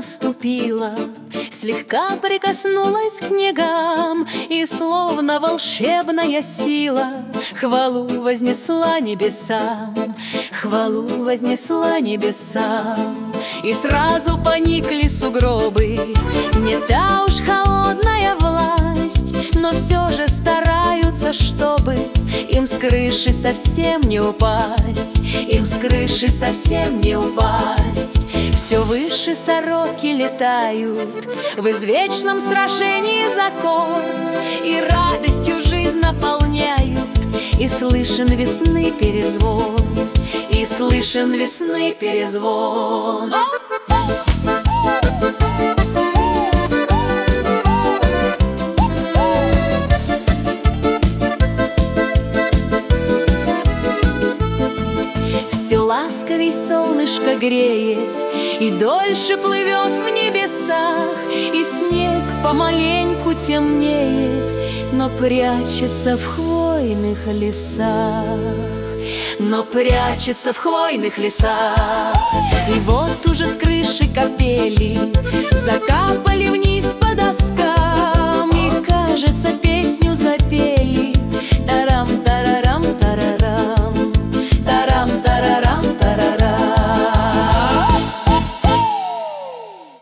ступила, слегка прикоснулась к снегам, и словно волшебная сила хвалу вознесла небесам, хвалу вознесла небесам. И сразу поникли сугробы, не та уж холодная власть, но все же стараются, чтобы им с крыши совсем не упасть, им с крыши совсем не упасть. Все выше сороки летают в извечном сражении закон, и радостью жизнь наполняют, и слышен весны перезвон, и слышен весны перезвон. Все ласковей солнышко греет, и дольше плывет в небесах, и снег помаленьку темнеет, но прячется в хвойных лесах, но прячется в хвойных лесах. И вот уже с крыши капели закапали вниз по доскам,